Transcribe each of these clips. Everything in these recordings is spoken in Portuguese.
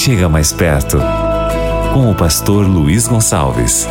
Chega mais perto, com o pastor Luiz Gonçalves.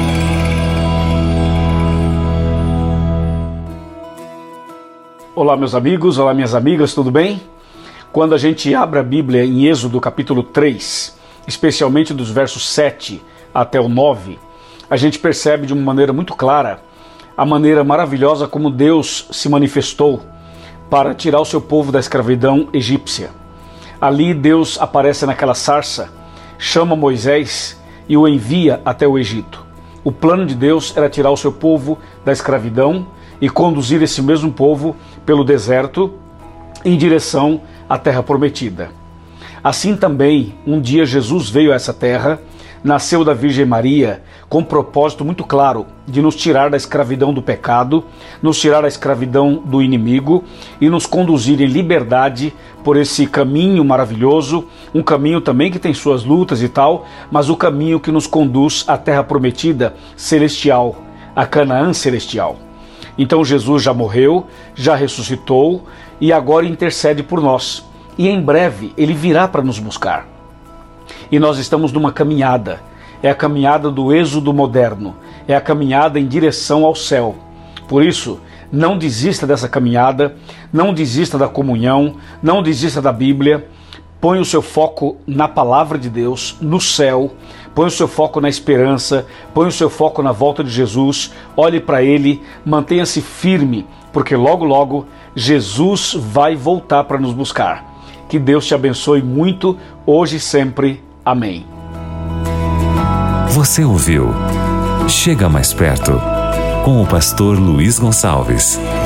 Olá, meus amigos, olá, minhas amigas, tudo bem? Quando a gente abre a Bíblia em Êxodo capítulo 3, especialmente dos versos 7 até o 9, a gente percebe de uma maneira muito clara a maneira maravilhosa como Deus se manifestou para tirar o seu povo da escravidão egípcia. Ali Deus aparece naquela sarça, chama Moisés e o envia até o Egito. O plano de Deus era tirar o seu povo da escravidão e conduzir esse mesmo povo pelo deserto em direção à terra prometida. Assim também, um dia Jesus veio a essa terra, nasceu da Virgem Maria, com um propósito muito claro de nos tirar da escravidão do pecado, nos tirar da escravidão do inimigo e nos conduzir em liberdade por esse caminho maravilhoso, um caminho também que tem suas lutas e tal, mas o caminho que nos conduz à terra prometida celestial, a Canaã celestial. Então Jesus já morreu, já ressuscitou e agora intercede por nós. E em breve ele virá para nos buscar. E nós estamos numa caminhada, é a caminhada do êxodo moderno, é a caminhada em direção ao céu. Por isso, não desista dessa caminhada, não desista da comunhão, não desista da Bíblia, põe o seu foco na palavra de Deus, no céu, põe o seu foco na esperança, põe o seu foco na volta de Jesus, olhe para Ele, mantenha-se firme, porque logo logo Jesus vai voltar para nos buscar. Que Deus te abençoe muito, hoje e sempre. Amém. Você ouviu Chega Mais Perto, com o pastor Luiz Gonçalves.